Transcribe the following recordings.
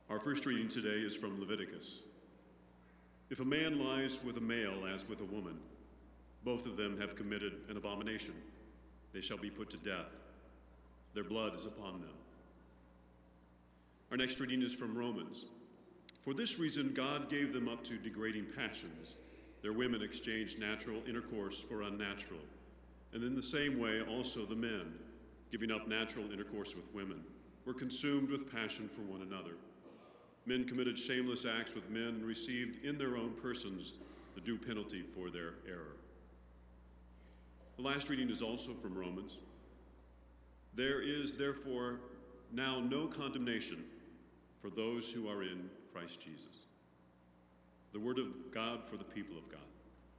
Our first reading today is from Leviticus. If a man lies with a male as with a woman, both of them have committed an abomination. They shall be put to death. Their blood is upon them. Our next reading is from Romans. For this reason, God gave them up to degrading passions. Their women exchanged natural intercourse for unnatural. And in the same way, also the men, giving up natural intercourse with women, were consumed with passion for one another. Men committed shameless acts with men and received in their own persons the due penalty for their error. The last reading is also from Romans. There is therefore now no condemnation for those who are in Christ Jesus. The word of God for the people of God.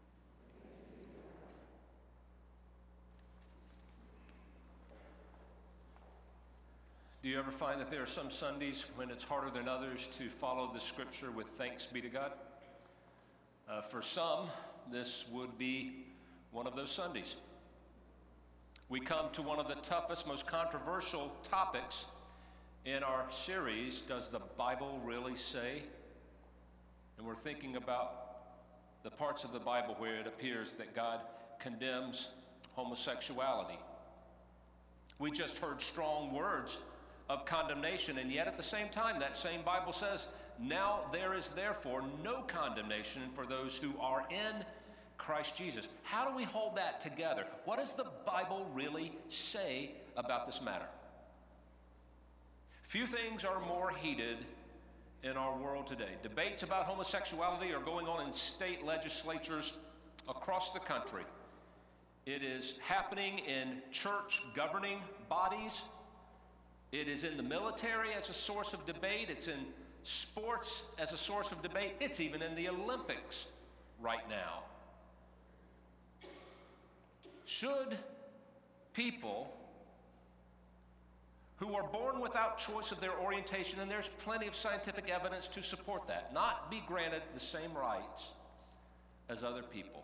Do you ever find that there are some Sundays when it's harder than others to follow the scripture with thanks be to God? For some, this would be one of those Sundays. We come to one of the toughest, most controversial topics in our series, Does the Bible Really Say? And we're thinking about the parts of the Bible where it appears that God condemns homosexuality. We just heard strong words of condemnation, and yet at the same time, that same Bible says, now there is therefore no condemnation for those who are in Christ Jesus. How do we hold that together? What does the Bible really say about this matter? Few things are more heated in our world today. Debates about homosexuality are going on in state legislatures across the country. It is happening in church governing bodies. It is in the military as a source of debate. It's in sports as a source of debate. It's even in the Olympics right now. Should people who are born without choice of their orientation, and there's plenty of scientific evidence to support that, not be granted the same rights as other people?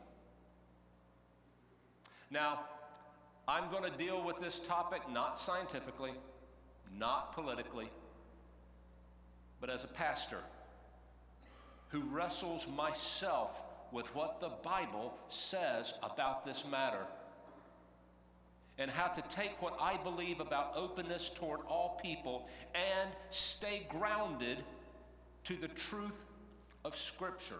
Now, I'm going to deal with this topic not scientifically, not politically, but as a pastor who wrestles myself with what the Bible says about this matter and how to take what I believe about openness toward all people and stay grounded to the truth of Scripture.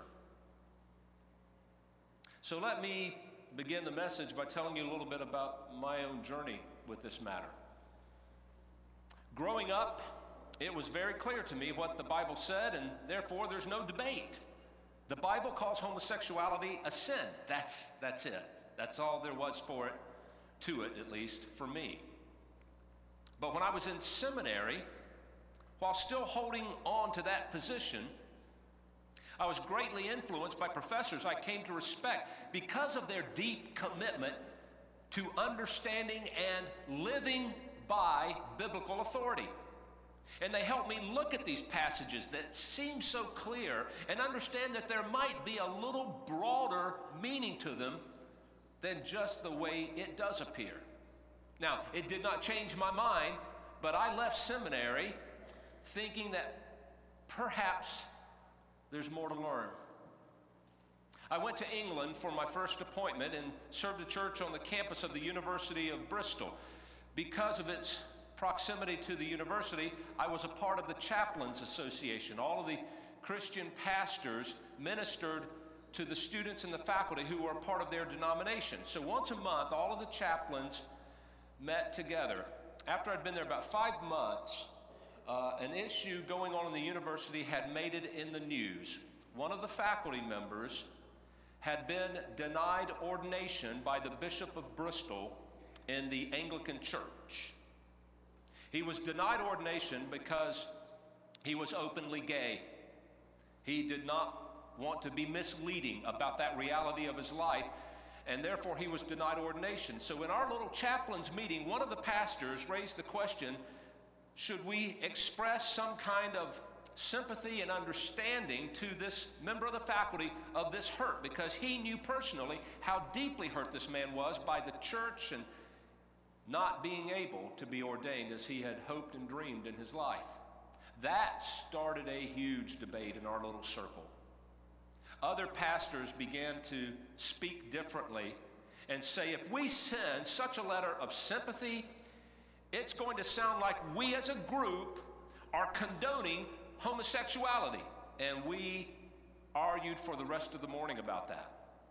So let me begin the message by telling you a little bit about my own journey with this matter. Growing up, it was very clear to me what the Bible said, and therefore there's no debate. The Bible calls homosexuality a sin. That's it. That's all there was for it, to it at least, for me. But when I was in seminary, while still holding on to that position, I was greatly influenced by professors I came to respect because of their deep commitment to understanding and living by biblical authority. And they helped me look at these passages that seem so clear and understand that there might be a little broader meaning to them than just the way it does appear. Now, it did not change my mind, but I left seminary thinking that perhaps there's more to learn. I went to England for my first appointment and served a church on the campus of the University of Bristol. Because of its proximity to the university, I was a part of the Chaplains Association. All of the Christian pastors ministered to the students and the faculty who were a part of their denomination. So once a month, all of the chaplains met together. After I'd been there about 5 months, an issue going on in the university had made it in the news. One of the faculty members had been denied ordination by the Bishop of Bristol in the Anglican Church. He was denied ordination because he was openly gay. He did not want to be misleading about that reality of his life, and therefore he was denied ordination. So in our little chaplains meeting, one of the pastors raised the question, should we express some kind of sympathy and understanding to this member of the faculty of this hurt, because he knew personally how deeply hurt this man was by the church and not being able to be ordained as he had hoped and dreamed in his life. That started a huge debate in our little circle. Other pastors began to speak differently and say, if we send such a letter of sympathy, it's going to sound like we as a group are condoning homosexuality. And we argued for the rest of the morning about that.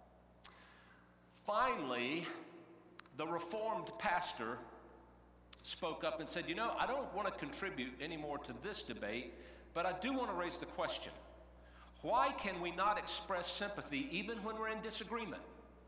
Finally, the Reformed pastor spoke up and said, I don't want to contribute anymore to this debate, but I do want to raise the question. Why can we not express sympathy even when we're in disagreement?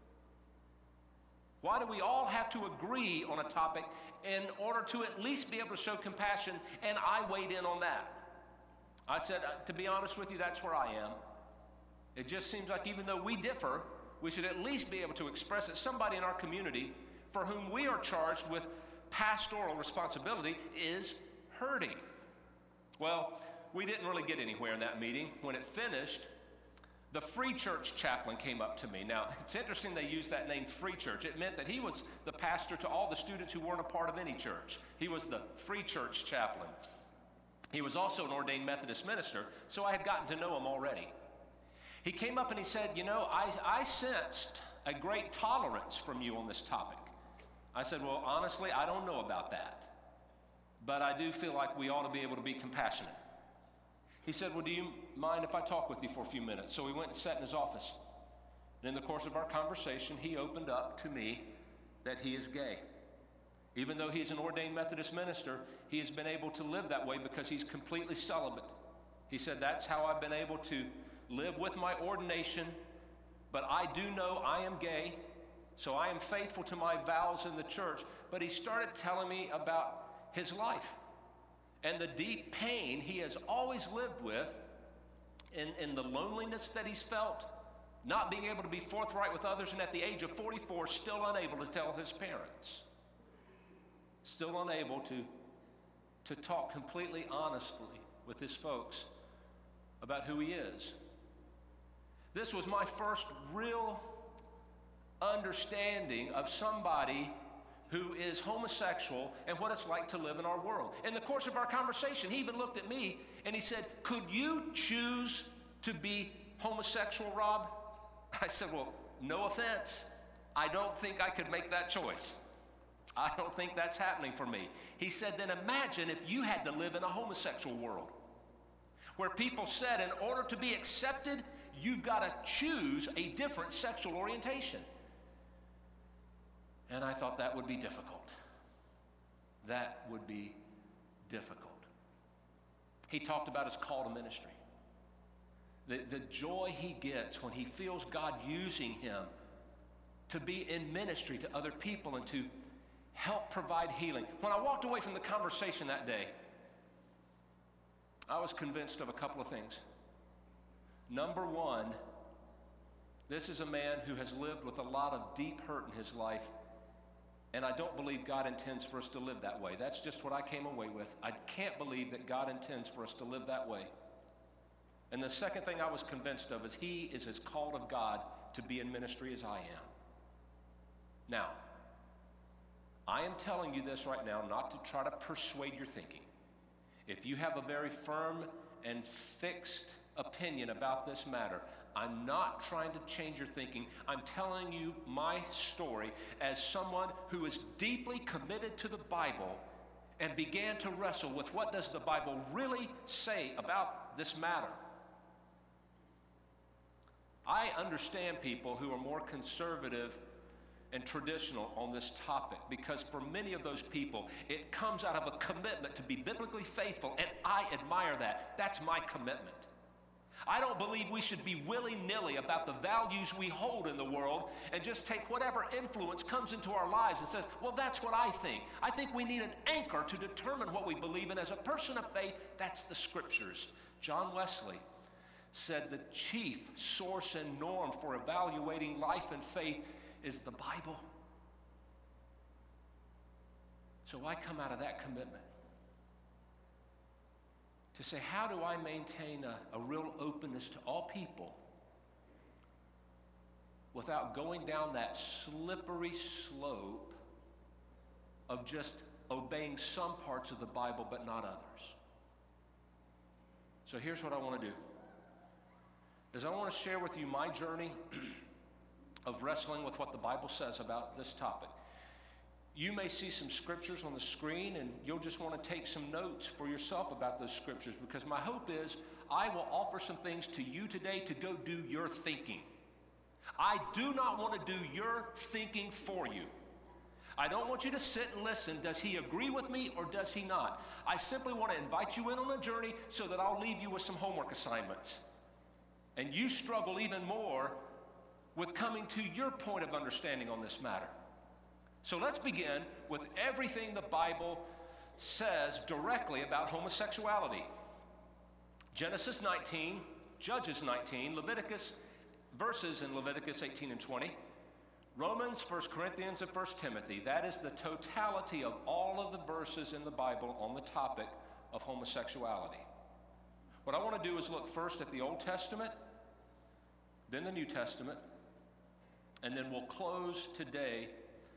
Why do we all have to agree on a topic in order to at least be able to show compassion? And I weighed in on that. I said, to be honest with you, that's where I am. It just seems like even though we differ, we should at least be able to express it. Somebody in our community for whom we are charged with pastoral responsibility is hurting. Well, we didn't really get anywhere in that meeting. When it finished, the Free Church chaplain came up to me. Now, it's interesting they used that name, Free Church. It meant that he was the pastor to all the students who weren't a part of any church. He was the Free Church chaplain. He was also an ordained Methodist minister, so I had gotten to know him already. He came up and he said, I sensed a great tolerance from you on this topic. I said, well, honestly, I don't know about that, but I do feel like we ought to be able to be compassionate. He said, well, do you mind if I talk with you for a few minutes? So we went and sat in his office. And in the course of our conversation, he opened up to me that he is gay. Even though he's an ordained Methodist minister, he has been able to live that way because he's completely celibate. He said, that's how I've been able to live with my ordination, but I do know I am gay, so I am faithful to my vows in the church. But he started telling me about his life and the deep pain he has always lived with in the loneliness that he's felt, not being able to be forthright with others, and at the age of 44, still unable to tell his parents, still unable to talk completely honestly with his folks about who he is. This was my first real understanding of somebody who is homosexual and what it's like to live in our world. In the course of our conversation, he even looked at me and he said, could you choose to be homosexual, Rob? I said, well, no offense. I don't think I could make that choice. I don't think that's happening for me. He said, then imagine if you had to live in a homosexual world where people said in order to be accepted, you've got to choose a different sexual orientation. And I thought that would be difficult. That would be difficult. He talked about his call to ministry. The joy he gets when he feels God using him to be in ministry to other people and to help provide healing. When I walked away from the conversation that day, I was convinced of a couple of things. Number one, this is a man who has lived with a lot of deep hurt in his life, and I don't believe God intends for us to live that way. That's just what I came away with. I can't believe that God intends for us to live that way. And the second thing I was convinced of is he is as called of God to be in ministry as I am. Now, I am telling you this right now not to try to persuade your thinking. If you have a very firm and fixed opinion about this matter, I'm not trying to change your thinking. I'm telling you my story as someone who is deeply committed to the Bible and began to wrestle with what does the Bible really say about this matter. I understand people who are more conservative and traditional on this topic because for many of those people, it comes out of a commitment to be biblically faithful, and I admire that. That's my commitment. I don't believe we should be willy-nilly about the values we hold in the world and just take whatever influence comes into our lives and says, well, that's what I think. I think we need an anchor to determine what we believe in. As a person of faith, that's the Scriptures. John Wesley said the chief source and norm for evaluating life and faith is the Bible. So I come out of that commitment to say, how do I maintain a real openness to all people without going down that slippery slope of just obeying some parts of the Bible but not others? So here's what I want to do. Is I want to share with you my journey of wrestling with what the Bible says about this topic. You may see some scriptures on the screen, and you'll just want to take some notes for yourself about those scriptures, because my hope is I will offer some things to you today to go do your thinking. I do not want to do your thinking for you. I don't want you to sit and listen. Does he agree with me or does he not? I simply want to invite you in on a journey so that I'll leave you with some homework assignments. And you struggle even more with coming to your point of understanding on this matter. So let's begin with everything the Bible says directly about homosexuality. Genesis 19, Judges 19, Leviticus, verses in Leviticus 18 and 20, Romans, 1 Corinthians, and 1 Timothy. That is the totality of all of the verses in the Bible on the topic of homosexuality. What I want to do is look first at the Old Testament, then the New Testament, and then we'll close today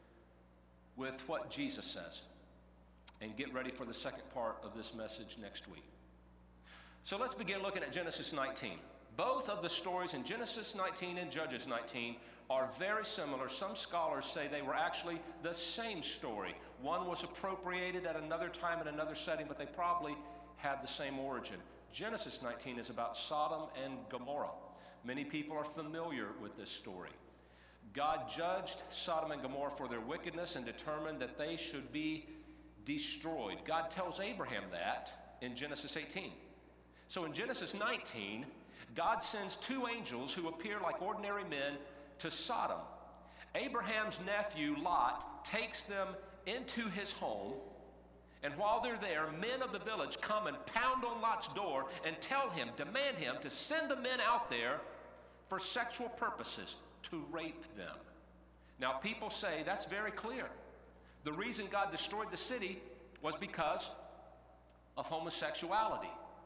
with what Jesus says and get ready for the second part of this message next week. So let's begin looking at Genesis 19. Both of the stories in Genesis 19 and Judges 19 are very similar. Some scholars say they were actually the same story. One was appropriated at another time in another setting, but they probably had the same origin. Genesis 19 is about Sodom and Gomorrah. Many people are familiar with this story. God judged Sodom and Gomorrah for their wickedness and determined that they should be destroyed. God tells Abraham that in Genesis 18. So in Genesis 19, God sends two angels who appear like ordinary men to Sodom. Abraham's nephew Lot takes them into his home, and while they're there, men of the village come and pound on Lot's door and tell him, demand him to send the men out there for sexual purposes, to rape them. Now, people say that's very clear. The reason God destroyed the city was because of homosexuality.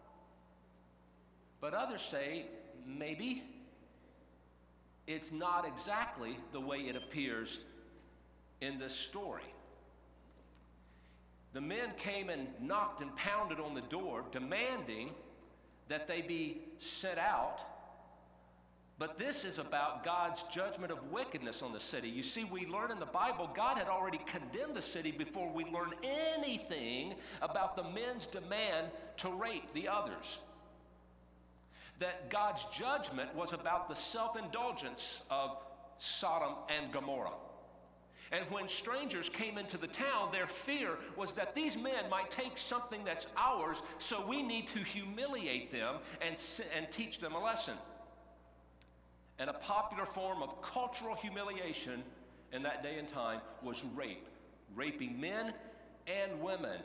But others say maybe it's not exactly the way it appears in this story. The men came and knocked and pounded on the door, demanding that they be sent out. But this is about God's judgment of wickedness on the city. You see, we learn in the Bible, God had already condemned the city before we learn anything about the men's demand to rape the others. That God's judgment was about the self-indulgence of Sodom and Gomorrah. And when strangers came into the town, their fear was that these men might take something that's ours, so we need to humiliate them and teach them a lesson. And a popular form of cultural humiliation in that day and time was rape, raping men and women.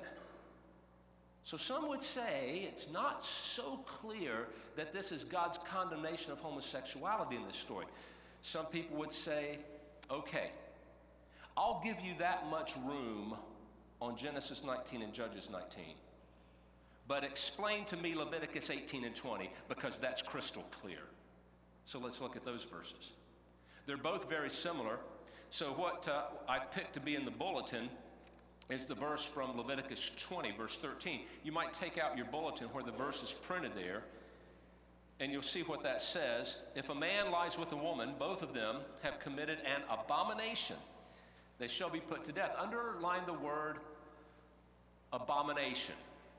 So some would say it's not so clear that this is God's condemnation of homosexuality in this story. Some people would say, okay, I'll give you that much room on Genesis 19 and Judges 19. But explain to me Leviticus 18 and 20, because that's crystal clear. So let's look at those verses. They're both very similar. So what I've picked to be in the bulletin is the verse from Leviticus 20, verse 13. You might take out your bulletin where the verse is printed there, and you'll see what that says. If a man lies with a woman, both of them have committed an abomination. They shall be put to death. Underline the word abomination.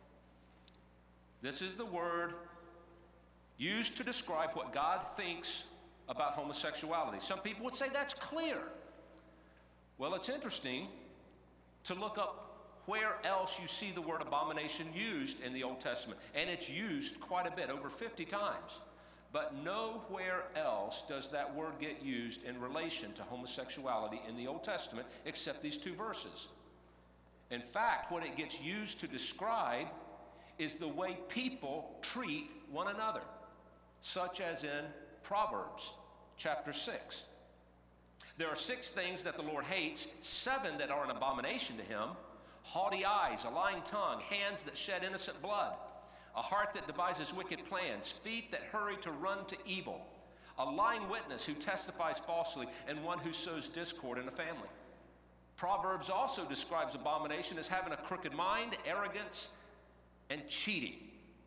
This is the word used to describe what God thinks about homosexuality. Some people would say that's clear. Well, it's interesting to look up where else you see the word abomination used in the Old Testament. And it's used quite a bit, over 50 times. But nowhere else does that word get used in relation to homosexuality in the Old Testament except these two verses. In fact, what it gets used to describe is the way people treat one another, such as in Proverbs chapter 6. There are 6 things that the Lord hates, 7 that are an abomination to him: haughty eyes, a lying tongue, hands that shed innocent blood, a heart that devises wicked plans, feet that hurry to run to evil, a lying witness who testifies falsely, and one who sows discord in a family. Proverbs also describes abomination as having a crooked mind, arrogance, and cheating.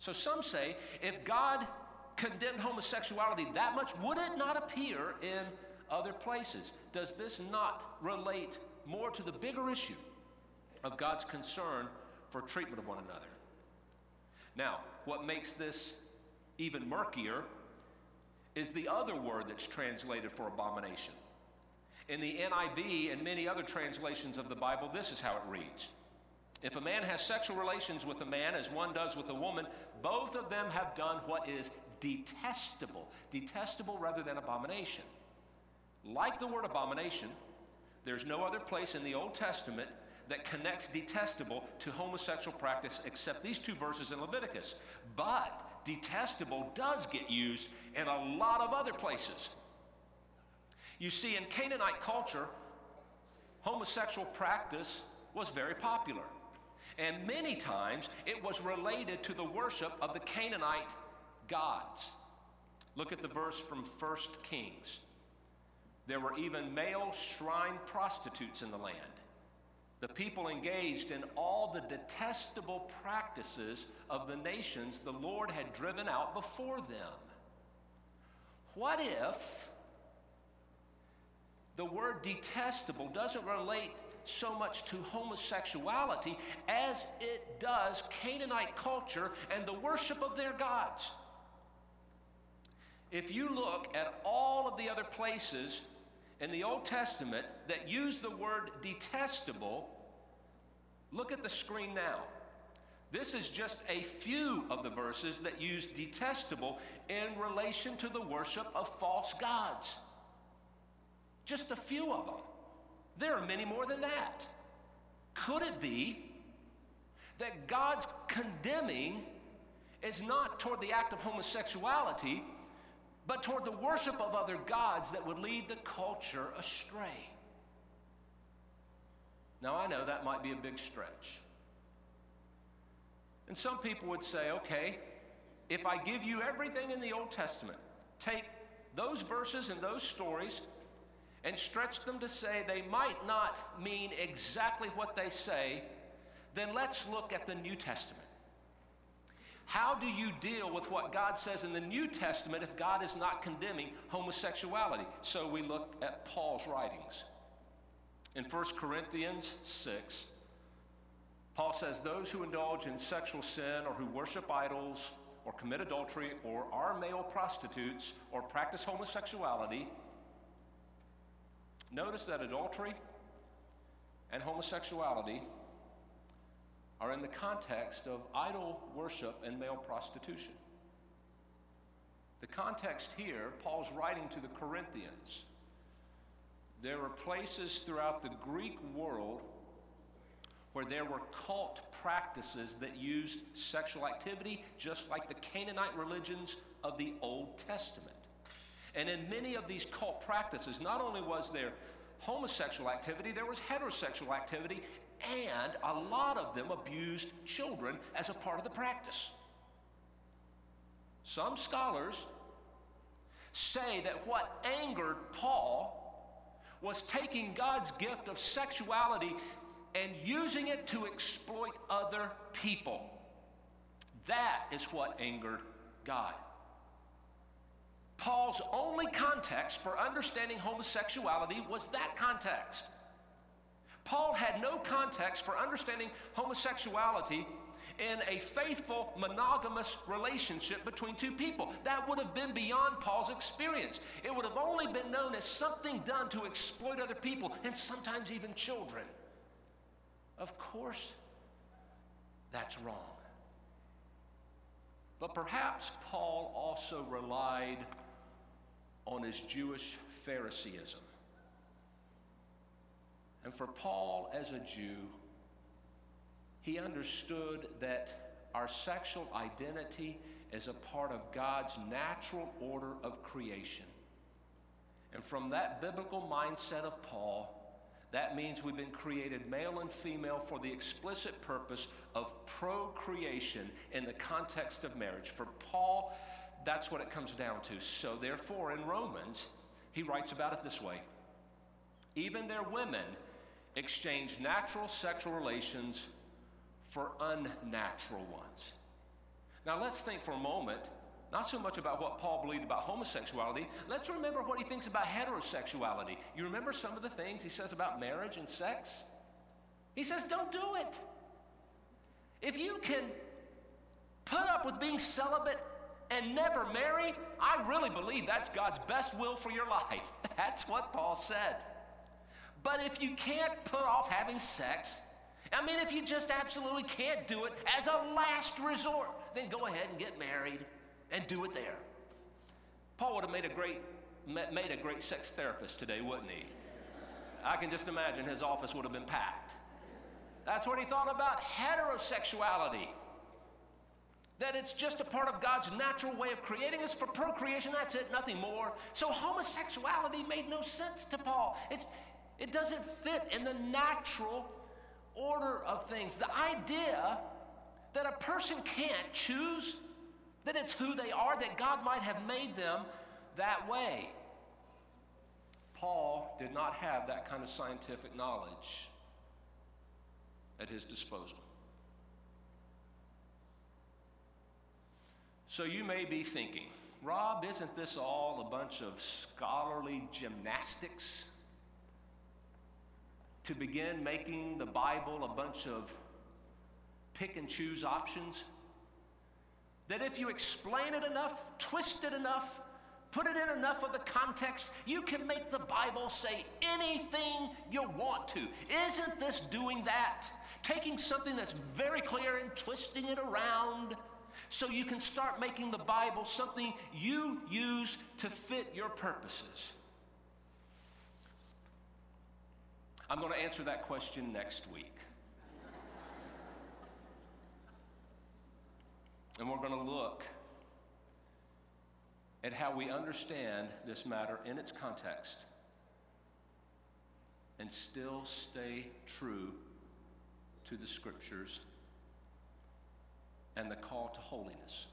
So some say, if God condemned homosexuality that much, would it not appear in other places? Does this not relate more to the bigger issue of God's concern for treatment of one another? Now, what makes this even murkier is the other word that's translated for abomination. In the NIV and many other translations of the Bible, this is how it reads. If a man has sexual relations with a man as one does with a woman, both of them have done what is detestable. Detestable rather than abomination. Like the word abomination, there's no other place in the Old Testament that connects detestable to homosexual practice except these two verses in Leviticus. But detestable does get used in a lot of other places. You see, in Canaanite culture, homosexual practice was very popular. And many times it was related to the worship of the Canaanite gods. Look at the verse from 1 Kings. There were even male shrine prostitutes in the land. The people engaged in all the detestable practices of the nations the Lord had driven out before them. What if the word detestable doesn't relate so much to homosexuality as it does Canaanite culture and the worship of their gods? If you look at all of the other places in the Old Testament that use the word detestable, look at the screen now. This is just a few of the verses that use detestable in relation to the worship of false gods. Just a few of them. There are many more than that. Could it be that God's condemning is not toward the act of homosexuality, but toward the worship of other gods that would lead the culture astray? Now, I know that might be a big stretch. And some people would say, okay, if I give you everything in the Old Testament, take those verses and those stories and stretch them to say they might not mean exactly what they say, then let's look at the New Testament. How do you deal with what God says in the New Testament if God is not condemning homosexuality? So we look at Paul's writings. In 1 Corinthians 6, Paul says, those who indulge in sexual sin or who worship idols or commit adultery or are male prostitutes or practice homosexuality. Notice that adultery and homosexuality are in the context of idol worship and male prostitution. The context here, Paul's writing to the Corinthians. There were places throughout the Greek world where there were cult practices that used sexual activity, just like the Canaanite religions of the Old Testament. And in many of these cult practices, not only was there homosexual activity, there was heterosexual activity, and a lot of them abused children as a part of the practice. Some scholars say that what angered Paul was taking God's gift of sexuality and using it to exploit other people. That is what angered God. Paul's only context for understanding homosexuality was that context. Paul had no context for understanding homosexuality in a faithful, monogamous relationship between two people. That would have been beyond Paul's experience. It would have only been known as something done to exploit other people, and sometimes even children. Of course, that's wrong. But perhaps Paul also relied on his Jewish Phariseeism. And for Paul as a Jew, he understood that our sexual identity is a part of God's natural order of creation. And from that biblical mindset of Paul, that means we've been created male and female for the explicit purpose of procreation in the context of marriage. For Paul, that's what it comes down to. So therefore, in Romans, he writes about it this way. Even their women exchange natural sexual relations for unnatural ones. Now let's think for a moment, not so much about what Paul believed about homosexuality. Let's remember what he thinks about heterosexuality. You remember some of the things he says about marriage and sex? He says, don't do it. If you can put up with being celibate and never marry, I really believe that's God's best will for your life. That's what Paul said. But if you can't put off having sex, I mean, if you just absolutely can't do it as a last resort, then go ahead and get married and do it there. Paul would have made a great sex therapist today, wouldn't he? I can just imagine his office would have been packed. That's what he thought about heterosexuality. That it's just a part of God's natural way of creating us for procreation. That's it, nothing more. So homosexuality made no sense to Paul. It doesn't fit in the natural order of things. The idea that a person can't choose, that it's who they are, that God might have made them that way. Paul did not have that kind of scientific knowledge at his disposal. So you may be thinking, Rob, isn't this all a bunch of scholarly gymnastics to begin making the Bible a bunch of pick and choose options? That if you explain it enough, twist it enough, put it in enough of the context, you can make the Bible say anything you want to. Isn't this doing that? Taking something that's very clear and twisting it around so you can start making the Bible something you use to fit your purposes. I'm going to answer that question next week. And we're going to look at how we understand this matter in its context and still stay true to the Scriptures and the call to holiness.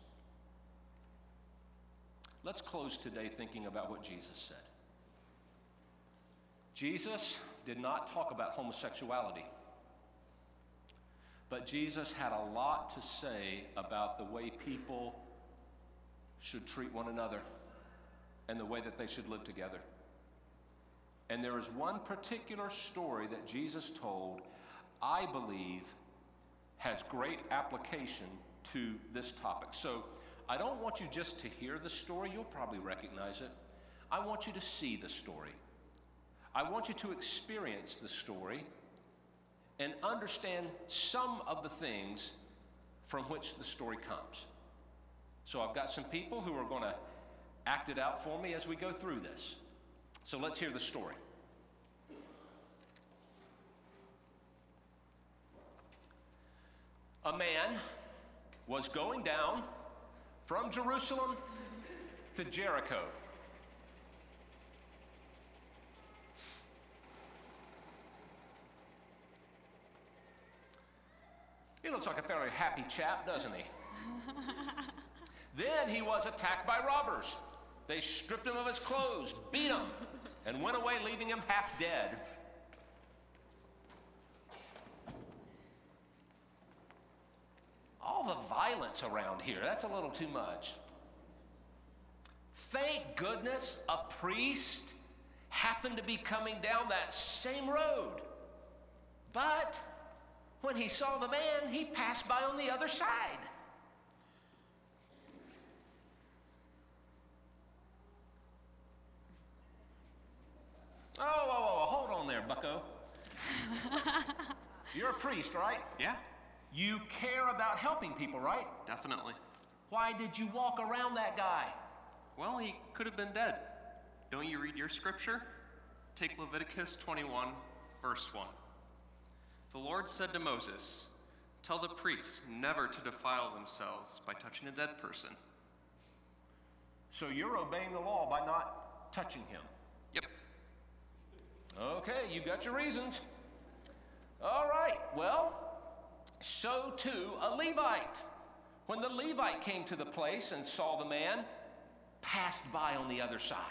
Let's close today thinking about what Jesus said. Jesus did not talk about homosexuality, but Jesus had a lot to say about the way people should treat one another and the way that they should live together. And there is one particular story that Jesus told, I believe, has great application to this topic. So I don't want you just to hear the story. You'll probably recognize it. I want you to see the story. I want you to experience the story and understand some of the things from which the story comes. So I've got some people who are going to act it out for me as we go through this. So let's hear the story. A man was going down from Jerusalem to Jericho. He looks like a fairly happy chap, doesn't he? Then he was attacked by robbers. They stripped him of his clothes, beat him, and went away, leaving him half dead. All the violence around here, that's a little too much. Thank goodness a priest happened to be coming down that same road. But when he saw the man, he passed by on the other side. Oh, hold on there, bucko. You're a priest, right? Yeah, You care about helping people, right? definitely. Why did you walk around that guy? Well, he could have been dead. Don't you read your scripture? Take Leviticus 21, verse 1. The Lord said to Moses, "Tell the priests never to defile themselves by touching a dead person." So you're obeying the law by not touching him. Yep. Okay, you got your reasons. All right, well, so too a Levite. When the Levite came to the place and saw the man, passed by on the other side.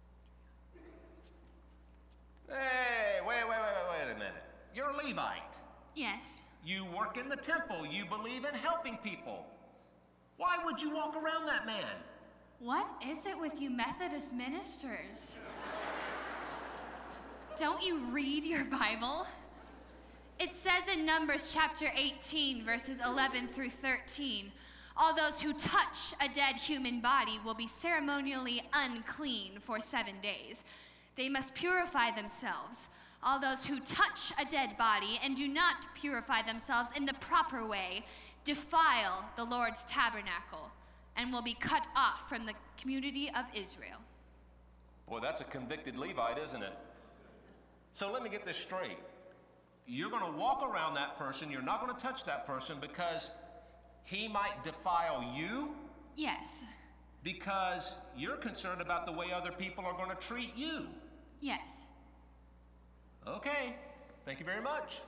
Hey, wait a minute. You're a Levite. Yes. You work in the temple. You believe in helping people. Why would you walk around that man? What is it with you Methodist ministers? Don't you read your Bible? It says in Numbers chapter 18, verses 11 through 13, all those who touch a dead human body will be ceremonially unclean for 7 days. They must purify themselves. All those who touch a dead body and do not purify themselves in the proper way defile the Lord's tabernacle and will be cut off from the community of Israel. Boy, that's a convicted Levite, isn't it? So let me get this straight. You're going to walk around that person, you're not going to touch that person because he might defile you? Yes. Because you're concerned about the way other people are going to treat you? Yes. Okay, thank you very much.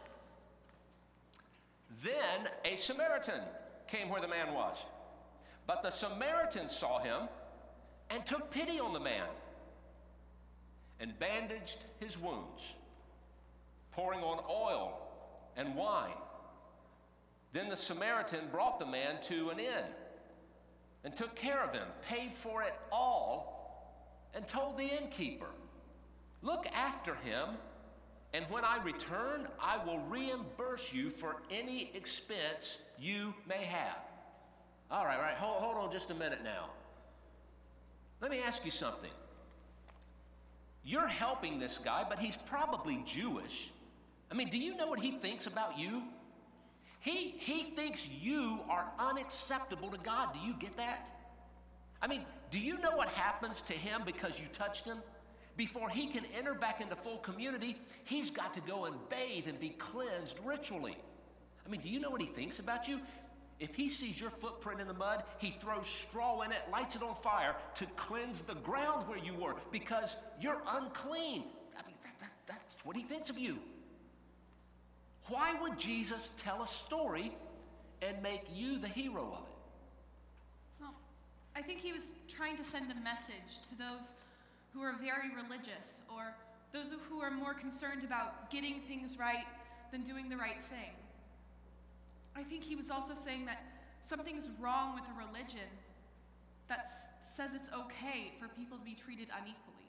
Then a Samaritan came where the man was. But the Samaritan saw him and took pity on the man and bandaged his wounds, pouring on oil and wine. Then the Samaritan brought the man to an inn and took care of him, paid for it all, and told the innkeeper, "Look after him, and when I return, I will reimburse you for any expense you may have." All right, hold on just a minute now. Let me ask you something. You're helping this guy, but he's probably Jewish. I mean, do you know what he thinks about you? He thinks you are unacceptable to God. Do you get that? I mean, do you know what happens to him because you touched him? Before he can enter back into full community, he's got to go and bathe and be cleansed ritually. I mean, do you know what he thinks about you? If he sees your footprint in the mud, he throws straw in it, lights it on fire to cleanse the ground where you were because you're unclean. I mean, that's what he thinks of you. Why would Jesus tell a story and make you the hero of it? Well, I think he was trying to send a message to those who are very religious or those who are more concerned about getting things right than doing the right thing. I think he was also saying that something's wrong with a religion that says it's okay for people to be treated unequally.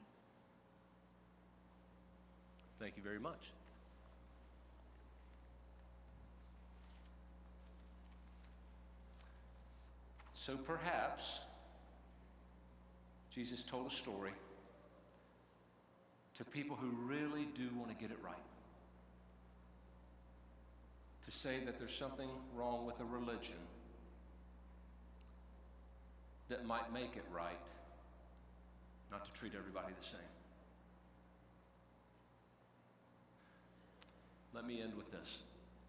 Thank you very much. So perhaps Jesus told a story to people who really do want to get it right. To say that there's something wrong with a religion that might make it right, not to treat everybody the same. Let me end with this.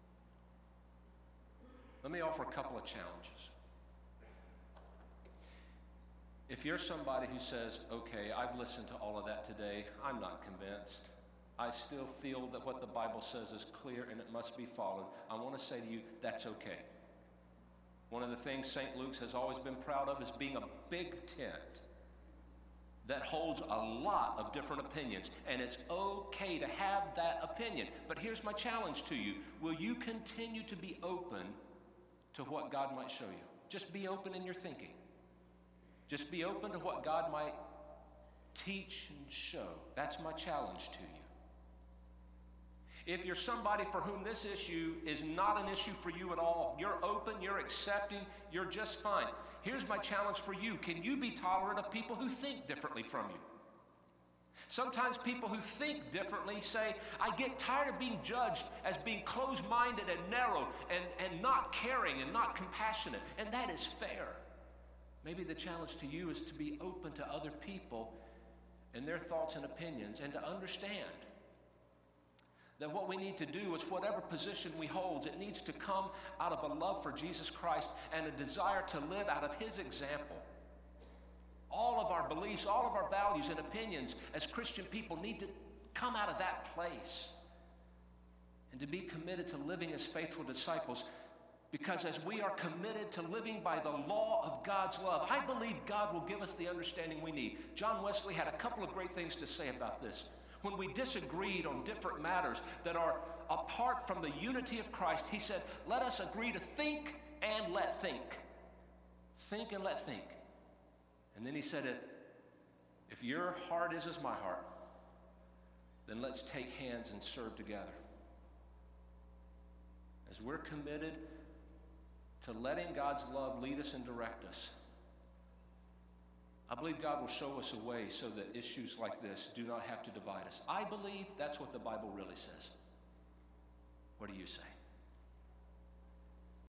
Let me offer a couple of challenges. If you're somebody who says, okay, I've listened to all of that today, I'm not convinced. I still feel that what the Bible says is clear and it must be followed. I want to say to you, that's okay. One of the things St. Luke's has always been proud of is being a big tent that holds a lot of different opinions, and it's okay to have that opinion. But here's my challenge to you. Will you continue to be open to what God might show you? Just be open in your thinking. Just be open to what God might teach and show. That's my challenge to you. If you're somebody for whom this issue is not an issue for you at all, you're open, you're accepting, you're just fine. Here's my challenge for you. Can you be tolerant of people who think differently from you? Sometimes people who think differently say, I get tired of being judged as being closed-minded and narrow and not caring and not compassionate, and that is fair. Maybe the challenge to you is to be open to other people and their thoughts and opinions, and to understand that what we need to do is whatever position we hold, it needs to come out of a love for Jesus Christ and a desire to live out of His example. All of our beliefs, all of our values and opinions as Christian people need to come out of that place and to be committed to living as faithful disciples. Because as we are committed to living by the law of God's love, I believe God will give us the understanding we need. John Wesley had a couple of great things to say about this. When we disagreed on different matters that are apart from the unity of Christ, he said, let us agree to think and let think. Think and let think. And then he said, if your heart is as my heart, then let's take hands and serve together. As we're committed to letting God's love lead us and direct us, I believe God will show us a way so that issues like this do not have to divide us. I believe that's what the Bible really says. What do you say?